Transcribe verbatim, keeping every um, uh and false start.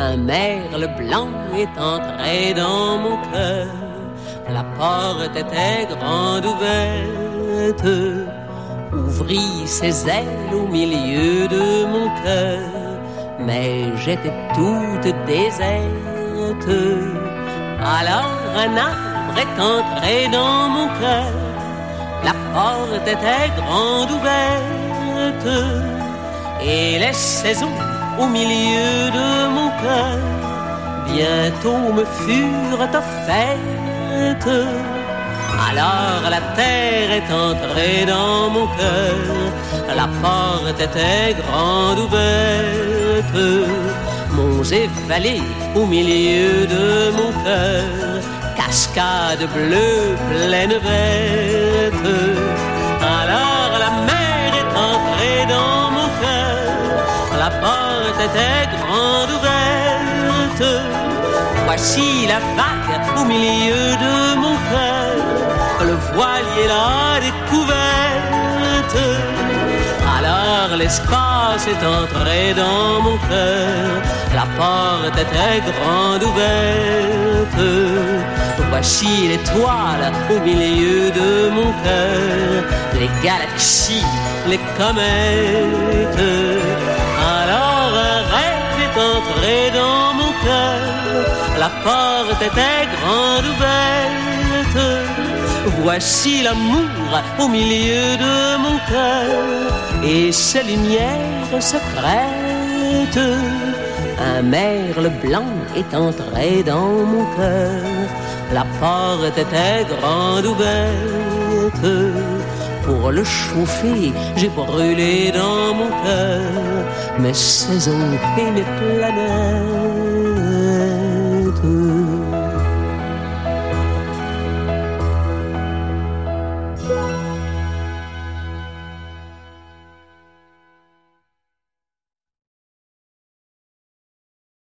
un merle blanc est entré dans mon cœur. La porte était grande ouverte, ouvrit ses ailes au milieu de mon cœur, mais j'étais toute déserte. Alors un arbre est entré dans mon cœur, la porte était grande ouverte, et les saisons au milieu de mon cœur bientôt me furent offertes. Alors la terre est entrée dans mon cœur, la porte était grande ouverte. Monts et vallées au milieu de mon cœur, cascade bleue, plaine verte. Alors la mer est entrée dans mon cœur, la porte était grande ouverte. Voici la vague au milieu de mon cœur, le voilier la découverte. Alors l'espace est entré dans mon cœur, la porte était grande ouverte. Voici l'étoile au milieu de mon cœur, les galaxies, les comètes. Alors un rêve est entré dans mon cœur, la porte était grande ouverte. Voici l'amour au milieu de mon cœur et ses lumières secrètes. Un merle blanc est entré dans mon cœur, la porte était grande ouverte. Pour le chauffer, j'ai brûlé dans mon cœur mes saisons et mes planètes.